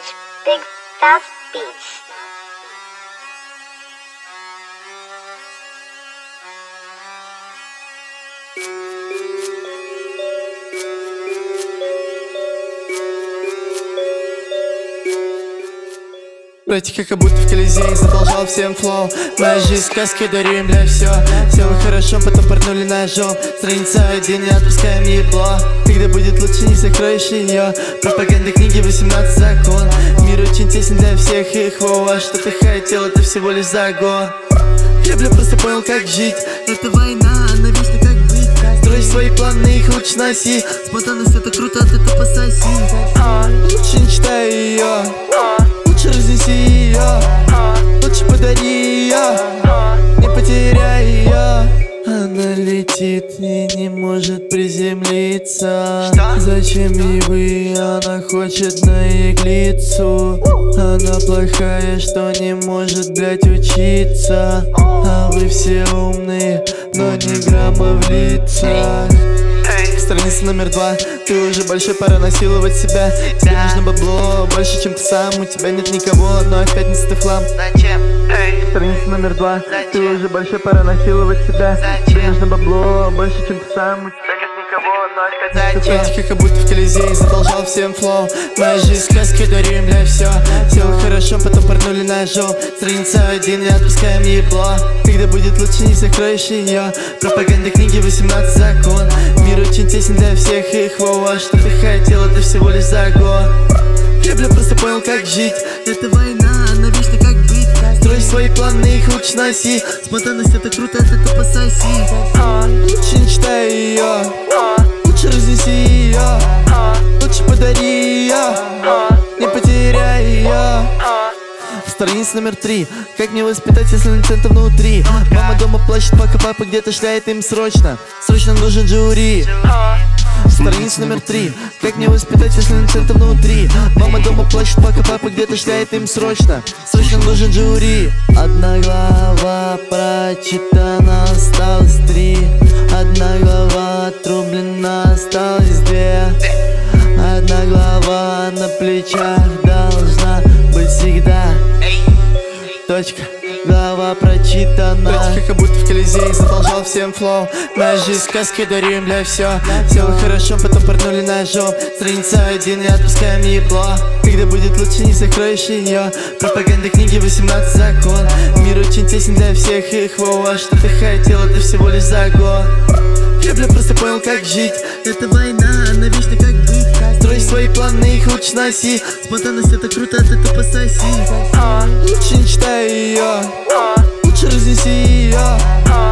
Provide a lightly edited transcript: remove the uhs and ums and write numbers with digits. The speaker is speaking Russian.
It's Big Fast Beats. Братика как будто в Колизее задолжал всем флоу. Моя жизнь сказки, дарю им для все. Все хорошо, потом пырнули ножом. Страница 1, не отпускаем ебло. Когда будет лучше, не закроешь ее. Пропаганда книги 18 закон. Мир очень тесен для всех их. А что ты хотел, это всего лишь загон. Я, просто понял, как жить. Это война, она вечно как быть. Строишь свои планы, их лучше носи. Спонтанность это круто, а ты тупо соси. Лучше не читай ее, лучше разнеси ее, лучше подари ее, не потеряй ее. Она летит и не может приземлиться. Зачем ей вы? Она хочет на иглицу. Она плохая, что не может, блять, учиться. А вы все умные, но ни грамма в лицах. Страница номер 2. Ты уже большой, пора насиловать себя. Тебе нужно бабло больше, чем ты сам. У тебя нет никого, но в пятницу ты хлам. Страница номер 2. Ты уже большой, пора насиловать себя. Тебе нужно бабло больше, чем ты сам. У тебя нет никого, но в пятницу ты хлам. Как будто в Колизее задолжал всем флоу. Моя жизнь сказки, дарю им для все. Все хорошо, потом пырнули ножом. Страница 1, не отпускаем ебло. Когда будет лучше, не закроешь ее. Пропаганда книги 18 закон. Мир очень тесен для всех их. А что ты хотел, это всего лишь загон. Я, просто понял, как жить. Это война, она вечно как быть. Строишь свои планы, их лучше носи. Спонтанность это круто, а ты тупо соси. Лучше не читай ее, лучше разнеси ее, лучше подари ее, не потеряй ее. Страница номер 3. Как мне воспитать, если нацента внутри? Мама дома плачет, пока папа где-то шляет им срочно. Срочно нужен жюри. Страница номер 3. Как мне воспитать, если нацента внутри? Мама дома плачет, пока папа где-то шляет им срочно. Срочно нужен жюри. Одна глава прочитана, осталось 3. Одна глава отрублена, осталось 2. Одна глава на плечах должна быть всегда. Точка, глава прочитана. Братика как будто в Колизее задолжал всем флоу. Моя жизнь сказки, дарю им для все. Все хорошо, потом пырнули ножом. Страница 1, не отпускаем ебло. Когда будет лучше, не закроешь ее. Пропаганда книги 18 закон. Мир очень тесен для всех их. А что ты хотел, это всего лишь загон. Я, просто понял, как жить. Это война, она вечно как быть. Строишь свои планы, их лучше носи. Спонтанность это круто, а ты тупо соси. Лучше не читай ее, лучше разнеси ее,